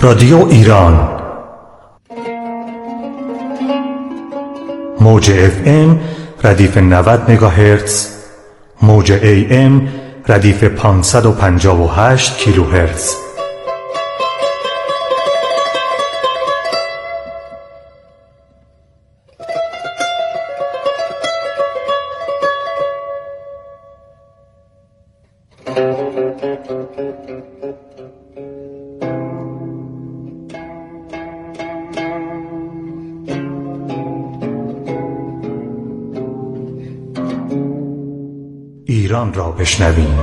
رادیو ایران موج FM ردیف 90 مگاهرتز، موج AM ردیف 558 کیلوهرتز. ایران را بشنویم.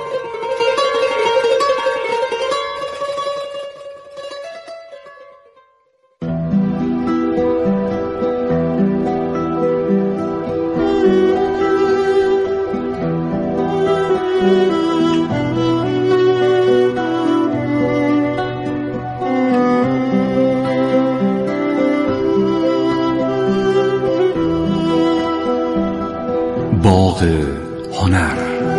باغ هنر.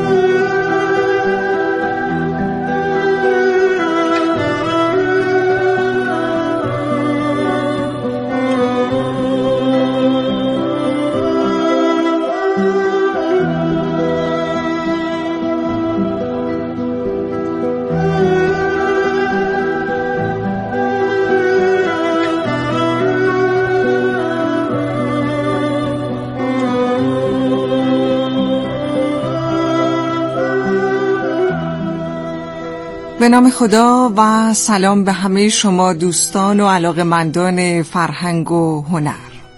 به نام خدا و سلام به همه شما دوستان و علاقه‌مندان فرهنگ و هنر.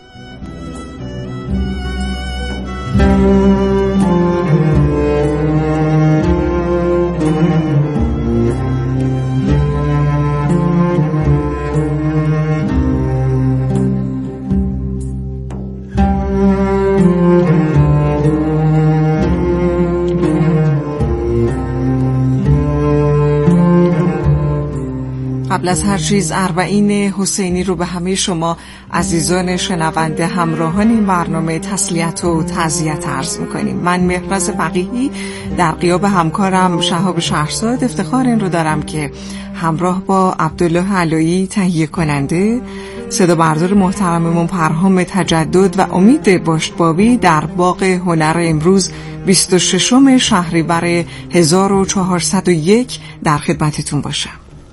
قبل از هر چیز اربعین حسینی رو به همه شما عزیزان شنونده همراهان این برنامه تسلیت و تعزیت عرض میکنیم. من مهرز فقیهی در غیاب همکارم شهاب شهرزاد افتخار این رو دارم که همراه با عبدالله علایی تهیه کننده، صدا بردار محترممون پرهام تجدد و امید باشتبابی در باغ هنر امروز 26 شهریور 1401 در خدمتتون باشم.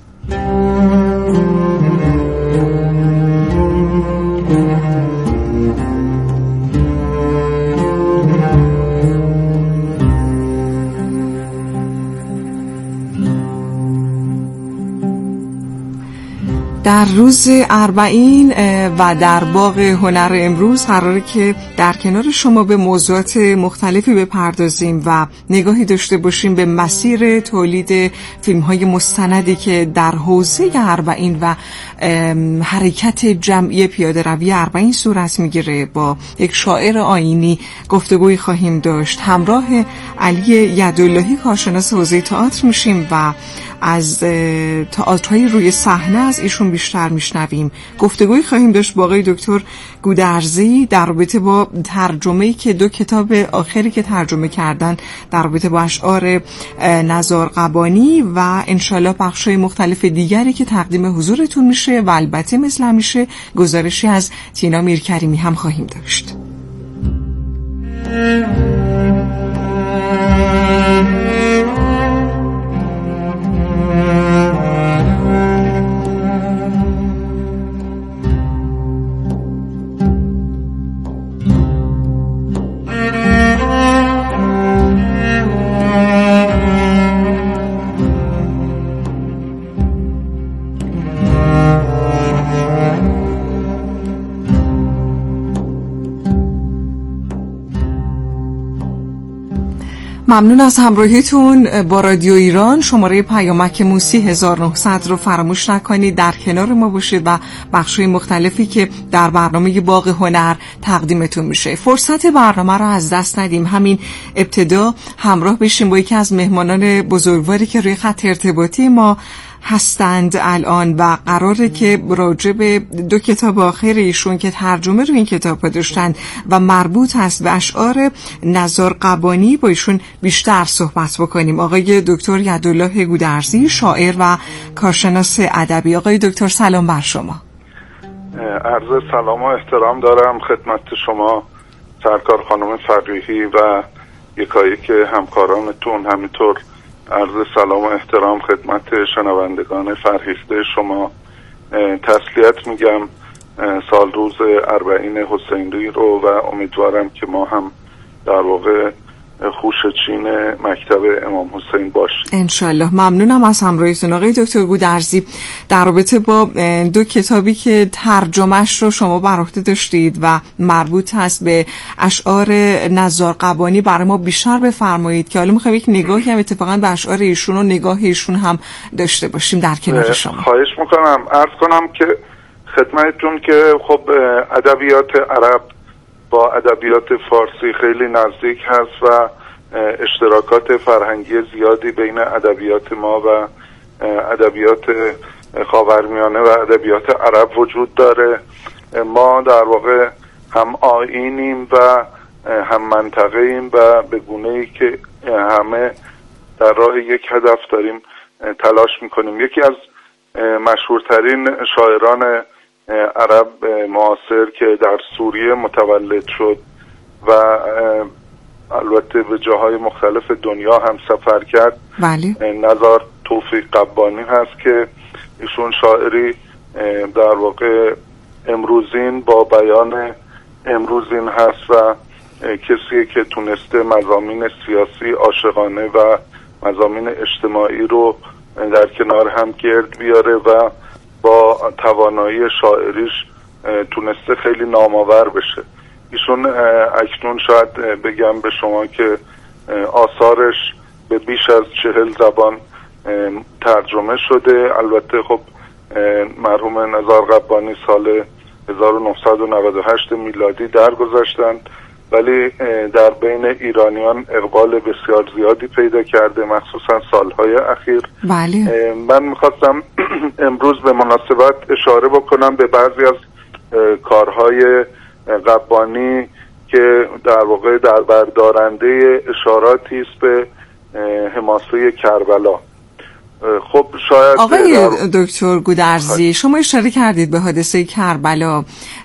در روز اربعین و در باغ هنر امروز قراره که در کنار شما به موضوعات مختلفی بپردازیم و نگاهی داشته باشیم به مسیر تولید فیلم‌های مستندی که در حوزه اربعین و حرکت جمعی پیاده روی اربعین صورت میگیره. با یک شاعر آیینی گفتگویی خواهیم داشت. همراه علی یداللهی کارشناس حوزه تئاتر میشیم و از تئاترهای روی صحنه از ایشون بیشتر میشنویم. گفتگویی خواهیم داشت با آقای دکتر گودرزی در رابطه با ترجمه‌ای که دو کتاب آخری که ترجمه کردن در رابطه با اشعار نزار قبانی و انشالله بخش‌های مختلف دیگری که تقدیم حضورتون میشه و البته مثل همیشه گزارشی از تینا میرکریمی هم خواهیم داشت. ممنون از همراهیتون با رادیو ایران. شماره پیامک موسی 1900 رو فراموش نکنید، در کنار ما باشید و بخش‌های مختلفی که در برنامه باغ هنر تقدیمتون میشه. فرصت برنامه رو از دست ندیم. همین ابتدا همراه بشیم با یکی از مهمانان بزرگواری که روی خط ارتباطی ما هستند الان و قراره که راجع به 2 کتاب آخر ایشون که ترجمه رو این کتاب داشتن و مربوط هست به اشعار نزار قبانی با ایشون بیشتر صحبت بکنیم. آقای دکتر یدالله گودرزی، شاعر و کارشناس ادبی. آقای دکتر سلام بر شما. عرض سلام و احترام دارم خدمت شما سرکار خانم فقیهی و یکایک همکارانتون، همینطور عرض سلام و احترام خدمت شنوندگان فرهیخته شما. تسلیت میگم سال روز اربعین حسینی رو و امیدوارم که ما هم در واقع خوشچین مکتب امام حسین باشیم انشالله. ممنونم از همراهیتون آقای دکتر گودرزی. در رابطه با 2 کتابی که ترجمهش رو شما بر عهده داشتید و مربوط هست به اشعار نزار قبانی برای ما بیشتر بفرمایید که حالا میخوایم یک نگاهی هم اتفاقا به اشعار ایشون و نگاه ایشون هم داشته باشیم در کنار شما. خواهش میکنم. عرض کنم که خدمتتون که خب ادبیات عرب با ادبیات فارسی خیلی نزدیک هست و اشتراکات فرهنگی زیادی بین ادبیات ما و ادبیات خاورمیانه و ادبیات عرب وجود داره. ما در واقع هم آیینیم و هم منطقه ایم و به گونه‌ای که همه در راه یک هدف داریم تلاش میکنیم. یکی از مشهورترین شاعران عرب معاصر که در سوریه متولد شد و البته به جاهای مختلف دنیا هم سفر کرد، نزار توفیق قبانی هست که ایشون شاعری در واقع امروزین با بیان امروزین هست و کسی که تونسته مضامین سیاسی، عاشقانه و مضامین اجتماعی رو در کنار هم گرد بیاره و با توانایی شاعریش تونسته خیلی نامآور بشه. ایشون اکنون شاید بگم به شما که آثارش به بیش از 40 زبان ترجمه شده. البته خب مرحوم نزار قبانی سال 1998 میلادی درگذشتن، ولی در بین ایرانیان اقبال بسیار زیادی پیدا کرده، مخصوصا سالهای اخیر. بله. من میخواستم امروز به مناسبت اشاره بکنم به بعضی از کارهای قبانی که در واقع در بردارنده اشاراتی است به حماسه کربلا. خب شاید آقای دکتر گودرزی شما اشاره کردید به حادثه کربلا.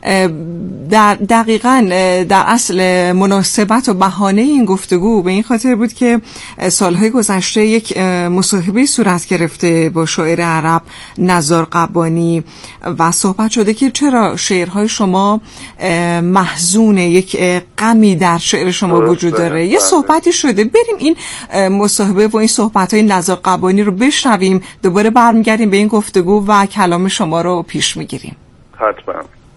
دقیقاً در اصل مناسبت و بهانه این گفتگو به این خاطر بود که سالهای گذشته یک مصاحبه صورت گرفته با شاعر عرب نزار قبانی و صحبت شده که چرا شعرهای شما محزونه، یک غمی در شعر شما وجود داره. یه صحبتی شده، بریم این مصاحبه و این صحبت‌های نزار قبانی رو بشنویم، دوباره برمیگردیم به این گفتگو و کلام شما رو پیش میگیریم. حتما.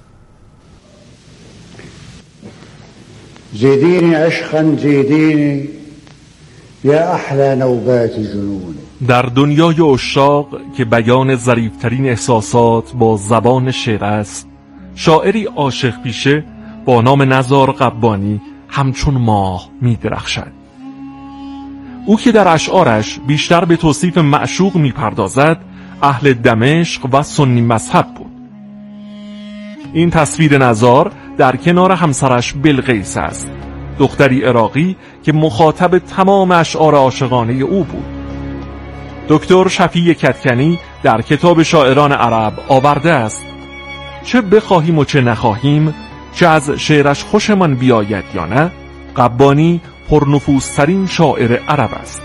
زیدینی عشقا زیدینی یا احلى نوبات جنونی. در دنیای عشاق که بیان ظریف‌ترین احساسات با زبان شعر است، شاعری عاشق پیشه با نام نزار قبانی همچون ماه می درخشد. او که در اشعارش بیشتر به توصیف معشوق می پردازد، اهل دمشق و سنی مذهب بود. این تصویر نزار در کنار همسرش بلقیس است، دختری عراقی که مخاطب تمام اشعار عاشقانه او بود. دکتر شفیع کدکنی در کتاب شاعران عرب آورده است: چه بخواهیم و چه نخواهیم، چه از شعرش خوشمان بیاید یا نه، قبانی پرنفوذترین شاعر عرب است.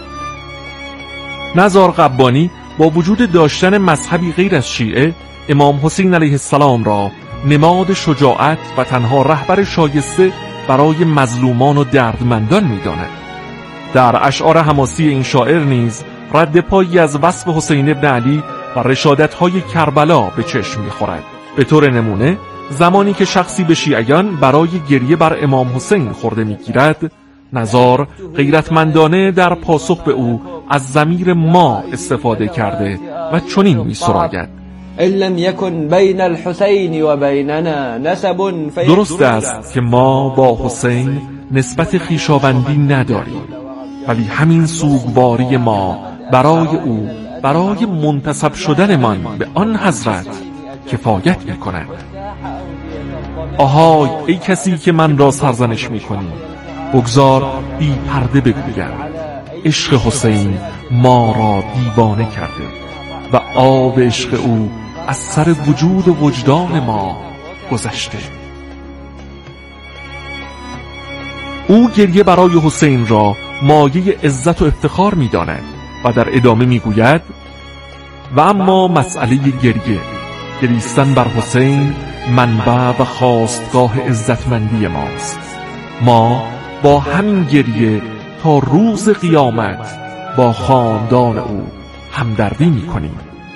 نزار قبانی با وجود داشتن مذهبی غیر از شیعه، امام حسین علیه السلام را نماد شجاعت و تنها رهبر شایسته برای مظلومان و دردمندان می‌داند. در اشعار حماسی این شاعر نیز رد پایی از وصف حسین ابن علی و رشادت‌های کربلا به چشم می‌خورد. به طور نمونه زمانی که شخصی به شیعیان برای گریه بر امام حسین خورده می‌گیرد، نزار غیرتمندانه در پاسخ به او از ضمیر ما استفاده کرده و چنین می‌سراید: درست است که ما با حسین نسبت خویشاوندی نداریم، ولی همین سوگواری ما برای او برای منتسب شدن من به آن حضرت کفایت می‌کند. آهای ای کسی که من را سرزنش می‌کنی، بگذار بی پرده بگویم عشق حسین ما را دیوانه کرده و آب عشق او از سر وجود و وجدان ما گذشته. او گریه برای حسین را مایه عزت و افتخار می‌داند و در ادامه می‌گوید و اما مسئله گریستن بر حسین منبع و خواستگاه عزتمندی ماست. ما با همین گریه تا روز قیامت با خاندان او همدردی می‌کنیم.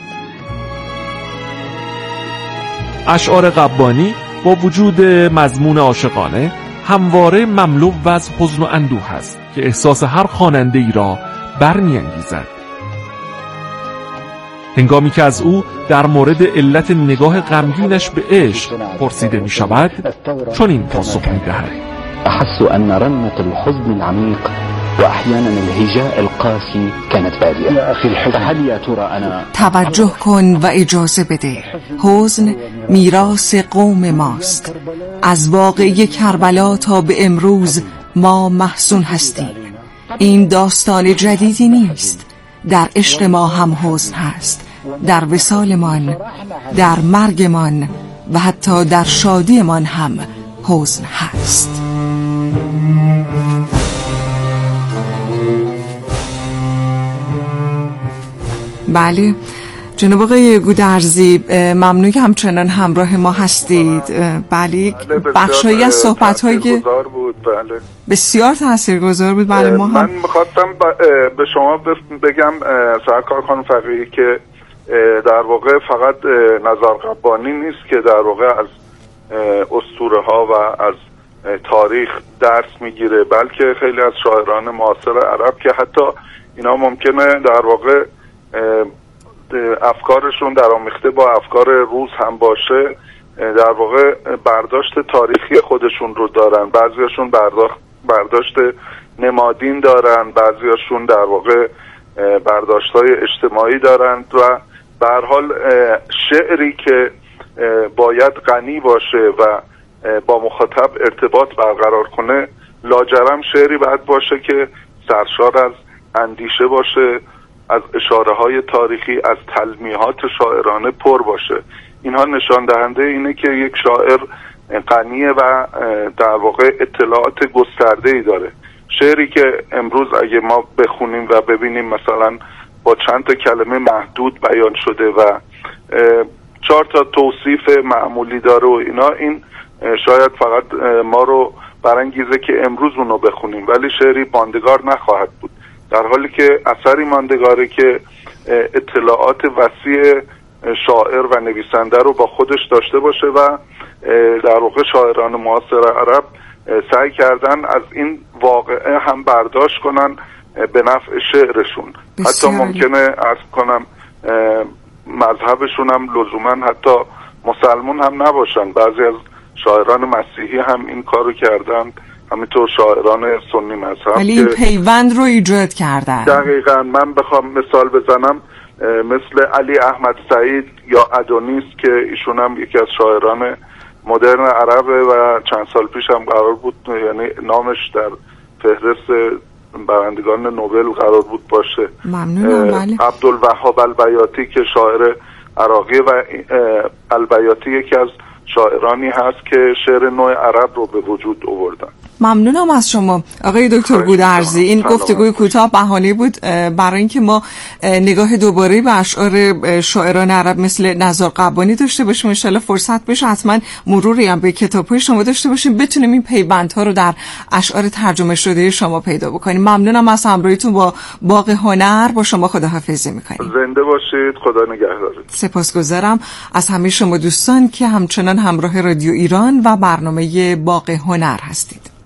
اشعار قبانی با وجود مضمون عاشقانه همواره مملو از حزن و اندوه است که احساس هر خواننده‌ای را برمی‌انگیزد. هنگامی که از او در مورد علت نگاه غمگینش به عشق پرسیده می شود، چون این پاسخ می دهد: أحس أن رنة الحزن العميق وأحيانا الهجاء القاسي كانت بادية. فهل يا ترى أنا توجه کن و اجازه بده. حزن میراث قوم ماست. از واقعه کربلا تا به امروز ما محزون هستیم. این داستان جدیدی نیست. در عشق ما هم حزن هست، در وصالمان، در مرگمان و حتی در شادیمان هم حزن هست. بله جناب آقای گودرزی، ممنون که همچنان همراه ما هستید. بله بخشایی از صحبت‌های بسیار تاثیرگذار بود. بله ما هم من می‌خواستم به شما بگم سرکار خانم فقیهی که در واقع فقط نزار قبانی نیست که در واقع از اسطوره‌ها و از تاریخ درس میگیره، بلکه خیلی از شاعران معاصر عرب که حتی اینا ممکنه در واقع افکارشون درآمیخته با افکار روز هم باشه، در واقع برداشت تاریخی خودشون رو دارن. بعضیاشون برداشت نمادین دارن، بعضیاشون در واقع برداشت‌های اجتماعی دارن و به هر حال شعری که باید غنی باشه و با مخاطب ارتباط برقرار کنه لاجرم شعری باید باشه که سرشار از اندیشه باشه، از اشاره‌های تاریخی، از تلمیحات شاعرانه پر باشه. اینها نشان دهنده اینه که یک شاعر غنیه و در واقع اطلاعات گسترده‌ای داره. شعری که امروز اگه ما بخونیم و ببینیم مثلا با چند تا کلمه محدود بیان شده و 4 تا توصیف معمولی داره و اینا، این شاید فقط ما رو برانگیزه که امروز اونو بخونیم، ولی شعری ماندگار نخواهد بود، در حالی که اثری ماندگاره که اطلاعات وسیع شاعر و نویسنده رو با خودش داشته باشه و در واقع شاعران معاصر عرب سعی کردن از این واقعه هم برداشت کنن به نفع شعرشون. حتی ممکنه عرض کنم مذهبشون هم لزوما حتی مسلمون هم نباشن، بعضی از شاعران مسیحی هم این کارو کردن، همینطور شاعران سنی مذهب، ولی این پیوند رو ایجاد کردن. دقیقاً. من بخوام مثال بزنم مثل علی احمد سعید یا ادونیس که ایشون هم یکی از شاعران مدرن عربه و چند سال پیش هم قرار بود، یعنی نامش در فهرست برندگان نوبل قرار بود باشه. ممنونم. عبدالوهاب البیاتی که شاعر عراقی و البیاتی یکی از شاعرانی هست که شعر نو عرب رو به وجود آوردن. ممنونم از شما آقای دکتر گودرزی. این گفتگوی کوتاه بهانه بود برای اینکه ما نگاه دوباره به اشعار شاعران عرب مثل نزار قبانی داشته باشیم. ان شاءالله فرصت بشه حتما مروری هم به کتاب‌های شما داشته باشیم، بتونیم این پیوندها رو در اشعار ترجمه شده شما پیدا بکنیم. ممنونم از همراهیتون با باغ هنر. با شما خداحافظی می‌کنیم. زنده باشید. خدا نگهدارت. سپاسگزارم از همه شما دوستان که همچنان همراه رادیو ایران و برنامه باغ هنر هستید.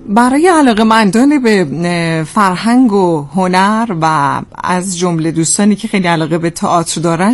برای علاقه‌مندان به فرهنگ و هنر و از جمله دوستانی که خیلی علاقه به تئاتر دارن،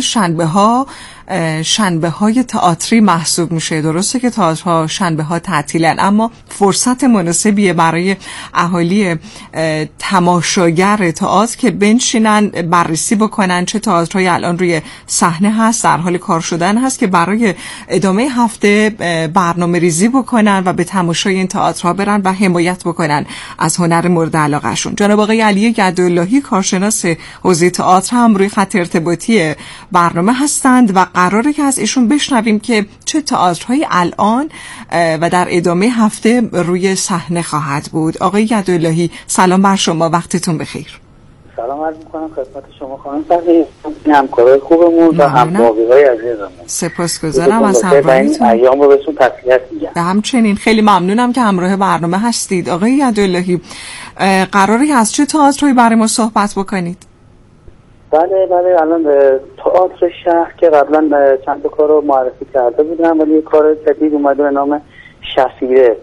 شنبه های تئاتری محسوب میشه. درسته که تئاترها شنبه ها تعطیلن، اما فرصت مناسبیه برای اهالی تماشاگر تئاتر که بنشینن بررسی بکنن چه تئاترهایی الان روی صحنه هست، در حال کار شدن هست، که برای ادامه هفته برنامه ریزی بکنن و به تماشای این تئاترها برن و حمایت بکنن از هنر مورد علاقهشون. جناب آقای علی گداللهی، کارشناس حوزه تئاتر، هم روی خط ارتباطی برنامه هستند و قراره که از ایشون بشنویم که چه تئاترهایی الان و در ادامه هفته روی صحنه خواهد بود. آقای گداللهی، سلام بر شما، وقتتون بخیر. سلام عرض می‌کنم خدمت شما خانم صاحب، همکارای خوبمون و همراهی‌های عزیزمون. سپاسگزارم از همراهیتون. ایام رو بهتون تسلیت میگم. همچنین خیلی ممنونم که همراه برنامه هستید. آقای گداللهی، قراره از چه تئاتری برای ما صحبت بکنید؟ بله الان تئاتر شهر که قبلا چند تا کار رو معرفی کرده بودم، ولی یه کار جدید اومده به نام شفیره.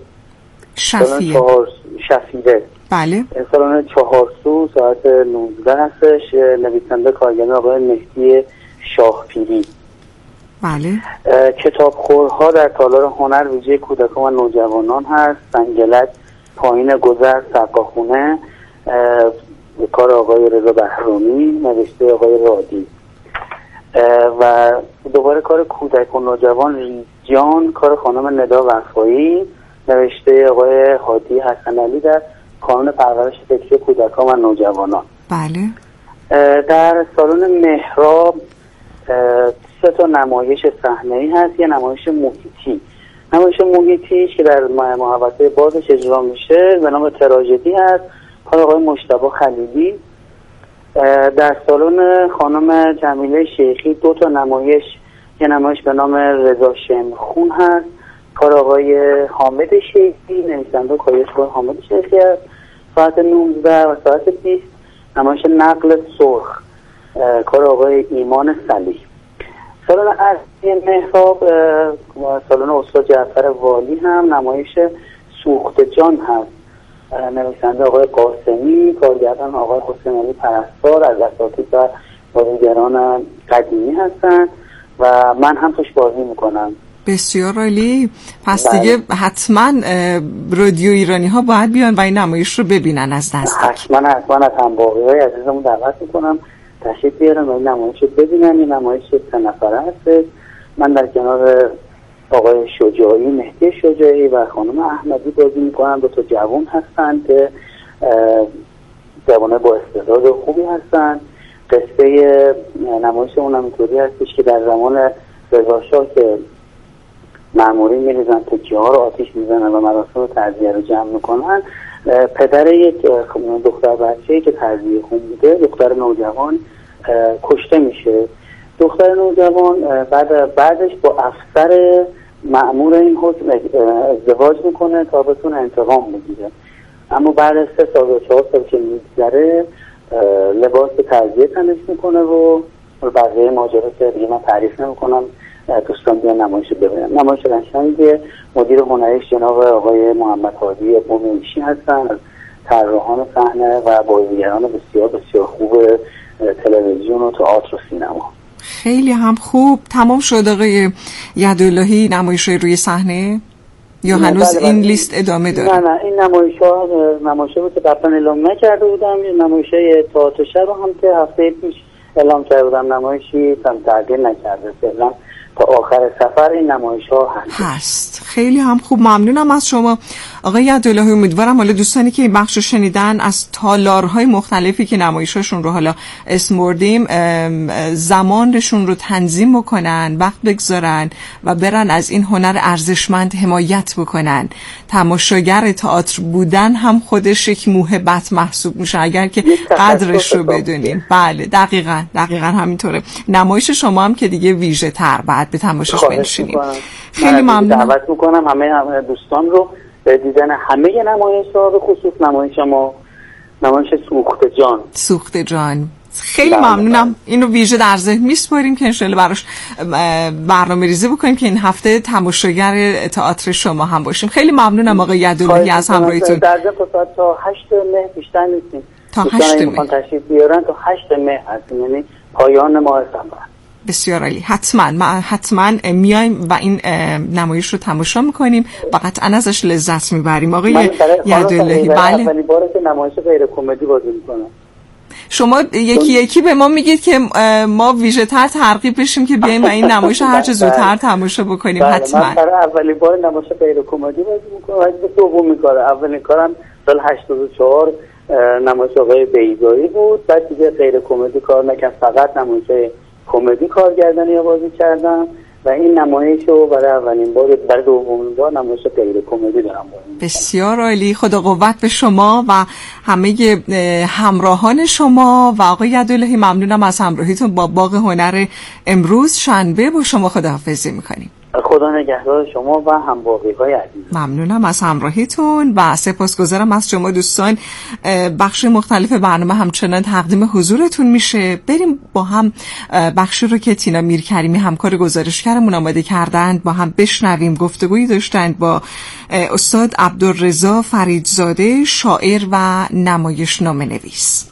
شفیره. بله. سالن چهارسو ساعت 19 هستش. نویسنده کارگردان آقای مهدی شاهپیری. بله. کتابخورها در تالار هنر ویژه کودکان و نوجوانان هست. سنگلک، پایین گذر، سقاخونه، کار آقای رضا بهرامی، نوشته آقای رادی. و دوباره کار کودک و نوجوان ریجان، کار خانم ندا وفایی، نوشته آقای هادی حسن علی، در کانون پرورش فکری کودکان و نوجوانان. بله. در سالن مهراب 3 تا نمایش صحنه‌ای هست. یه نمایش محیطیش که در محوطه بازش اجرا میشه به نام تراژدی هست، کار آقای مجتبی خلیلی. در سالن خانم جمیله شیخی 2 تا نمایش، یه نمایش به نام رضا شمخون هست، کار آقای حامد شیخی، نویسنده کار حامد شیخی هست، ساعت 19 و ساعت 20 نمایش نقل سرخ، کار آقای ایمان صلیح. سالن اصلی مهراب سالن استاد جعفر والی هم نمایش سوخت جان هست، نویسنده آقای قاسمی، کارگردان آقای حسین علی پرستار، از اساتید و بازیگران قدیمی هستند و من هم توش بازی میکنم. بسیار عالی. پس دیگه حتما رادیو ایرانی ها باید بیان و این نمایش رو ببینن از نزدیک. حتما از همراهی‌های عزیزمون دعوت میکنم تشریف بیارن و این نمایش رو ببینن. این نمایش 3 نفره هست. من در کنار آقای شجاعی، مهدی شجاعی و خانم احمدی بازی میکنم. 2 تا جوان هستند که جوانای با استعداد خوبی هستند. قصه نمایش اون هم اینطوری هستش که در زمان رضا شاه که مامورین میریزن تکیه ها رو آتیش میزنن و مراسم تعزیه رو جمع میکنن، پدر یک دختر بچه‌ای که تعزیه خون بوده، دختر نوجوان، کشته میشه. دختر نوجوان بعدش با افسر مأمور این حکم ازدواج میکنه تا بتونه انتقام بگیره، اما بعد از 3 سال و 4 سال که میگذره لباس تعزیه تنش میکنه و بقیه ماجرا که دیگه من تعریف نمیکنم، دوستان بیان نمایش رو ببینن. نمایش قشنگه. مدیر هنریش جناب آقای محمد هادی قمیشی هستن، از طراحان صحنه و بازیگران بسیار بسیار خوب تلویزیون و تئاتر و سینما. خیلی هم خوب. تمام شد آقای گداللهی نمایش روی صحنه یا هنوز این لیست ادامه داره؟ نه این نمایش‌ها بود که قبلا اعلام نکرده بودم. نمایش‌های تئاتر شب هم که هفته پیش اعلام کرده بودم، نمایشی تغییر نکرده فعلا تا آخر سفر این نمایش‌ها هست. خیلی هم خوب. ممنونم از شما آقای گداللهی. امیدوارم حالا دوستانی که این بخش رو شنیدن از تالارهای مختلفی که نمایشاشون رو حالا اسم بردیم زمانشون رو تنظیم بکنن، وقت بگذارن و برن از این هنر ارزشمند حمایت بکنن. تماشاگر تئاتر بودن هم خودش یک موهبت محسوب میشه اگر که قدرش رو بدونیم. بله دقیقاً همینطوره. نمایش شما هم که دیگه ویژه تر بعد به تماشاش بنشینیم. خیلی ممنونم. دعوت میکنم همه دوستان رو به دیدن همه نمایش‌ها، به خصوص نمایش ما نمایش سوخت جان. خیلی ممنونم. اینو ویژه در ذهن میسپاریم که انشالله براش برنامه ریزی بکنیم که این هفته تماشاگر تئاتر شما هم باشیم. خیلی ممنونم آقای یداللهی از همراهیتون. در ضمن تا 8 مهر بیشتر نیستیم. تا 8 مهر تشریف بیارن تا 8 مهر هستیم، یعنی پایان ماه سفر. بسیار عالی. حتما میایم و این نمایش رو تماشا میکنیم و قطعا ازش لذت میبریم. آقای یداللهی، بله، اولین باره که نمایش غیر کمدی بازی میکنم. شما یکی به ما میگید که ما ویژه تر ترغیب بشیم که بیایم و این نمایش هر چه زودتر تماشا بکنیم. حتما. من برای اولین بار نمایش غیر کمدی بازی میکنم. دومین کار، اولین کارم سال 84 نمایش آقای بیضایی بود. بعد دیگه غیر کمدی کار نکردم، فقط نمایش کمدی کارگردانی بازی کردم و این نمایش رو برای اولین بار، برای دومین بار نمایش غیر کمدی دارم. بسیار عالی. خدا قوت به شما و همه همراهان شما. و آقای یداللهی ممنونم از همراهیتون با باغ هنر امروز. شنبه با شما خداحافظی میکنیم. خدا نگهدار شما و همراهی‌های عزیز. ممنونم از همراهیتون و سپاسگزارم از شما دوستان. بخش مختلف برنامه همچنان تقدیم حضورتون میشه. بریم با هم بخشی رو که تینا میرکریمی همکار گزارشگرمون آماده کردند با هم بشنویم. گفتگویی داشتند با استاد عبدالرضا فریدزاده، شاعر و نمایشنامه نویس.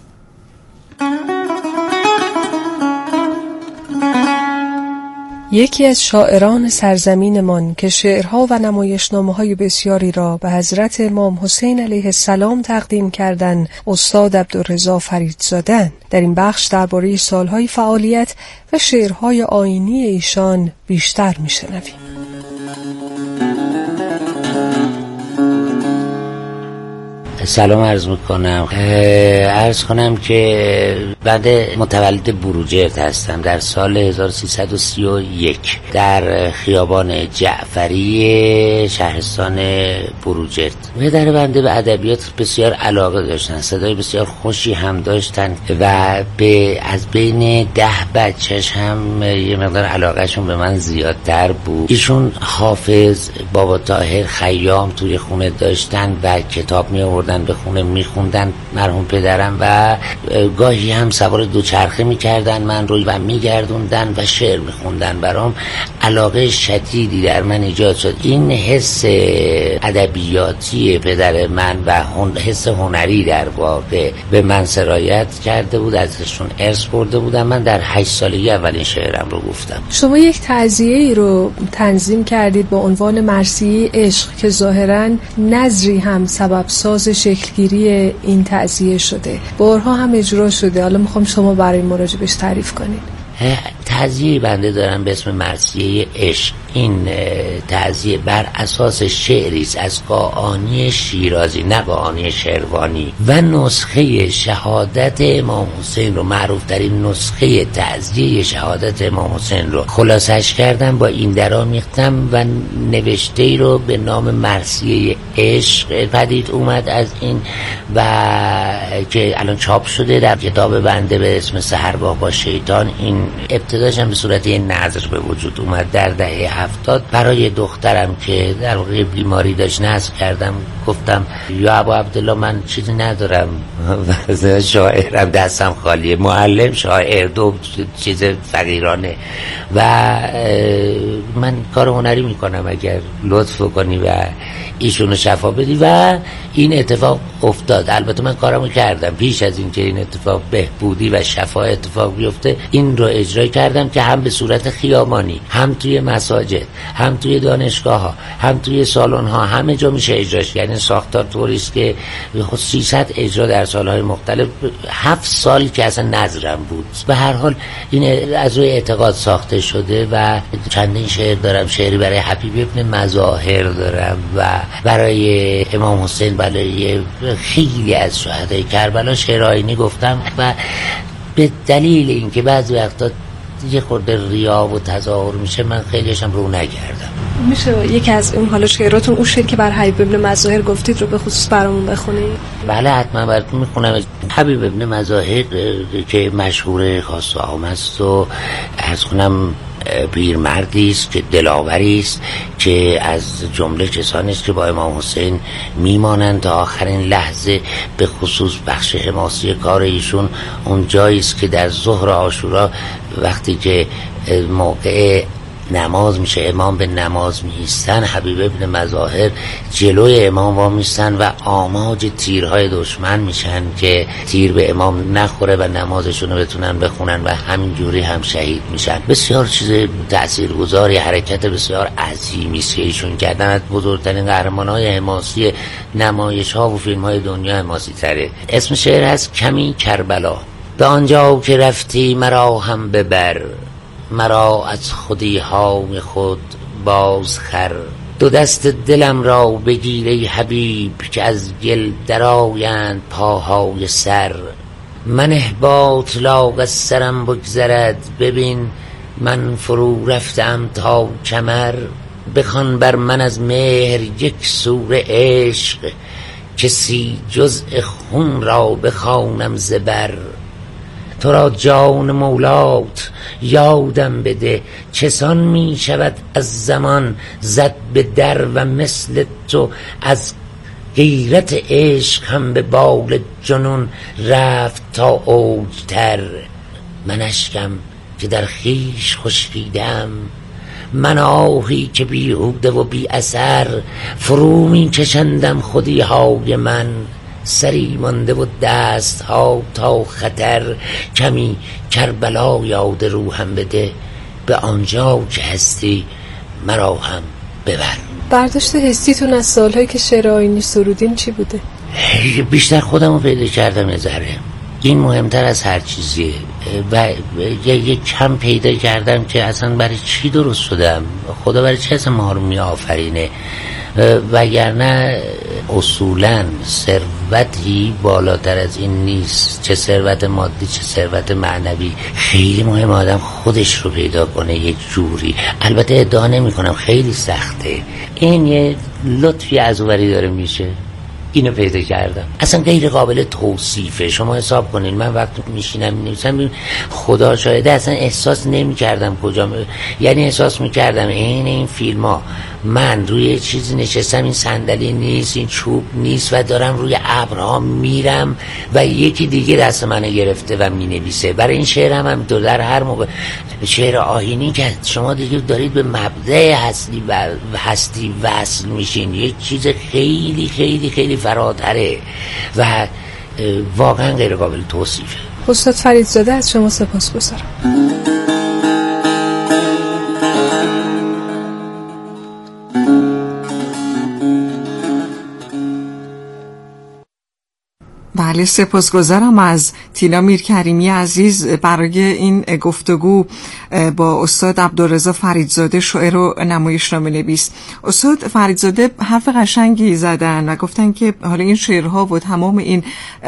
یکی از شاعران سرزمینمان که شعرها و نمایشنامه‌های بسیاری را به حضرت امام حسین علیه السلام تقدیم کردند، استاد عبدالرضا فریدزاده. در این بخش درباره سالهای فعالیت و شعرهای آیینی ایشان بیشتر می‌شنویم. سلام عرض کنم که بعد متولد بروجرد هستم. در سال 1331 در خیابان جعفری شهرستان بروجرد. پدر بنده به ادبیات بسیار علاقه داشتن، صدای بسیار خوشی هم داشتن و از بین 10 بچهش هم یه مقدار علاقهشون به من زیادتر بود. ایشون حافظ، بابا طاهر، خیام توی خونه داشتن و کتاب می آوردن به خونه میخوندن مرحوم پدرم و گاهی هم سوار دوچرخه میکردن من رو و میگردوندن و شعر میخوندن. برام علاقه شدیدی در من ایجاد شد. این حس ادبیاتی پدر من و حس هنری در واقع به من سرایت کرده بود، ازشون ارث برده بودم. من در 8 سالگی اولین شعرم رو گفتم. شما یک تعزیه‌ای رو تنظیم کردید با عنوان مرثیه عشق که ظاهراً نظری هم سبب ساز شکلگیری این تعزیه شده، بارها هم اجرا شده. حالا میخوام شما برای ما راجبش تعریف کنید. تعزیه بنده دارم به اسم مرثیه عشق. این تعزیه بر اساس شعری است از قاآنی شیرازی، نه قاآنی شروانی، و نسخه شهادت امام حسین رو، معروف ترین نسخه تعزیه شهادت امام حسین رو خلاصش کردم، با این درآمیختم و نوشته رو به نام مرثیه عشق پدید اومد از این و که الان چاپ شده در کتاب بنده به اسم سحرگاه با شیطان. این ابتداش هم به صورت یه نظر به وجود اومد در دهه 70 برای دخترم که در واقع بیماری داشت. نظر کردم، گفتم یا ابا عبدالله من چیزی ندارم، شاعرم دستم خالیه، معلم، شاعر، دو چیز فقیرانه و من کار هنری میکنم اگر لطف کنی و ایشونو شفا بدی. و این اتفاق افتاد. البته من کارمو کردم پیش از این که این اتفاق بهبودی و شفا اتفاق بیفته. این رو اجرا کردم که هم به صورت خیابانی، هم توی مساجد، هم توی دانشگاه ها، هم توی سالن ها، همه جا میشه اجراش. یعنی ساختار طوریست که 300 اجرا در سالهای مختلف. 7 سال که اصلا نظرم بود. به هر حال این از روی اعتقاد ساخته شده و چندین شعر دارم. شعری برای حبیب ابن مظاهر دارم و برای امام حسین، برای خیلی از شهدای کربلا شعر آیینی گفتم و به دلیل اینکه بعضی وقتا یه خورده ریا و تظاهر میشه من خیلیشم رو نگردم. میشه یکی از اون حالا شعراتون، اون شعر که بر حبیب ابن مظاهر گفتید رو به خصوص برامون بخونید؟ بله حتما براتون میخونم. حبیب ابن مظاهر که مشهور خاص و عام است و از خونم پیرمردی است که دلاوری است، که از جمله کسانی است که با امام حسین میمانند تا آخرین لحظه. به خصوص بخش حماسی کار ایشون اون جایی است که در ظهر عاشورا وقتی که موقع نماز میشه، امام به نماز میایستن، حبیب ابن مظاهر جلوی امام وامیستن و آماج تیرهای دشمن میشن که تیر به امام نخوره و نمازشون رو بتونن بخونن و همین جوری هم شهید میشن. بسیار چیز تاثیرگذاری، حرکت بسیار عظیمی است که ایشون کردن. از بزرگترین قهرمانای حماسی نمایش ها و فیلم های دنیا حماسی تره. اسم شعر هست کمی کربلا. به آنجا که رفتی مرا هم ببر، مرا از خودی های خود بازخر. دو دست دلم را بگیر ای حبیب، که از گل درآیند پاهای سر. منه باطلاق از سرم بگذرد، ببین من فرو رفتم تا کمر. بخوان بر من از مهر یک سوره عشق، کسی جزء خون را بخوانم زبر. تو را جان مولات یادم بده، چسان می شود از زمان زد به در. و مثل تو از غیرت عشق هم به بال جنون رفت تا اوجتر. من اشکم که در خیش خشکیدم، من آهی که بیهوده و بی اثر. فرو می کشندم خودی های من، سری مانده و دست ها تا خطر. کمی کربلا یاد روحم بده، به آنجا که هستی مرا هم ببر. برداشت حسیتون از سالهایی که شعر آیینی سرودین چی بوده؟ بیشتر خودم رو پیدا کردم یه ذره. این مهمتر از هر چیزیه. و یه کم پیدا کردم که اصلا برای چی درست شدم، خدا برای چی اصلا ما رو می آفرینه. وگرنه اصولا ثروتی بالاتر از این نیست، چه ثروت مادی چه ثروت معنوی. خیلی مهم آدم خودش رو پیدا کنه یک جوری. البته ادعا نمی کنم خیلی سخته، این یه لطفی از اوری داره میشه. اینو پیدا کردم، اصلا غیر قابل توصیفه. شما حساب کنین من وقتی میشینم می‌نویسم، خدا شاهده اصلا احساس نمی‌کردم کجا یعنی احساس می‌کردم این فیلم‌ها من روی چیزی نشستم، این صندلی نیست، این چوب نیست و دارم روی ابرها میرم و یکی دیگه دست منو گرفته و مینویسه. برای این شعرم هم در هر موقع شعر آیینی که شما دیگه دارید به مبدأ هستی وصل میشین، یک چیز خیلی خیلی خیلی فراتره و واقعا غیر قابل توصیفه. استاد فریدزاده از شما سپاسگزارم. بله، سپاسگزارم از تینا میرکریمی عزیز برای این گفتگو با استاد عبدالرضا فریدزاده، شاعر و نمایشنامه نویس. استاد فریدزاده حرف قشنگی زدن و گفتن که حالا این شعرها و تمام این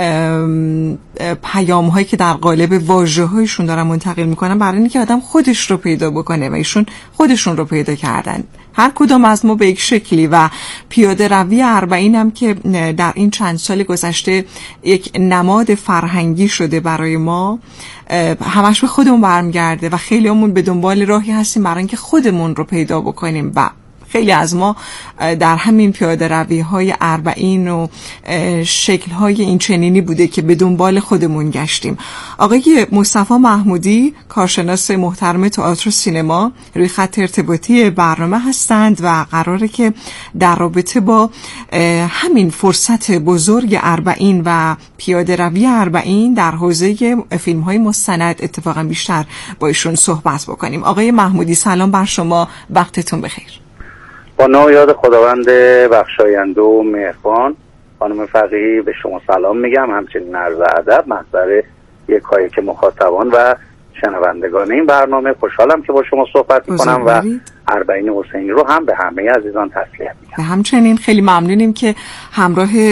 پیام هایی که در قالب واژه هایشون دارن منتقل میکنن برای اینکه آدم خودش رو پیدا بکنه و ایشون خودشون رو پیدا کردن، هر کدام از ما به یک شکلی. و پیاده روی اربعین هم که در این چند سال گذشته یک نماد فرهنگی شده برای ما، همش به خودمون برمیگرده و خیلی همون به دنبال راهی هستیم برای اینکه خودمون رو پیدا بکنیم و خیلی از ما در همین پیاده روی های اربعین و شکل های این چنینی بوده که به دنبال خودمون گشتیم. آقای مصطفی محمودی، کارشناس محترم تئاتر و سینما، روی خط ارتباطی برنامه هستند و قراره که در رابطه با همین فرصت بزرگ اربعین و پیاده روی اربعین در حوزه فیلم های مستند اتفاقا بیشتر با ایشون صحبت بکنیم. آقای محمودی سلام بر شما، وقتتون بخیر. با نام یاد خداوند بخشاینده و مهربان، خانم فقیهی به شما سلام میگم، همچنین عرض ادب محضر یکایک که مخاطبان و شنوندگان این برنامه. خوشحالم که با شما صحبت میکنم و اربعین حسینی رو هم به همه عزیزان تسلیت میگم. همچنین خیلی ممنونیم که همراه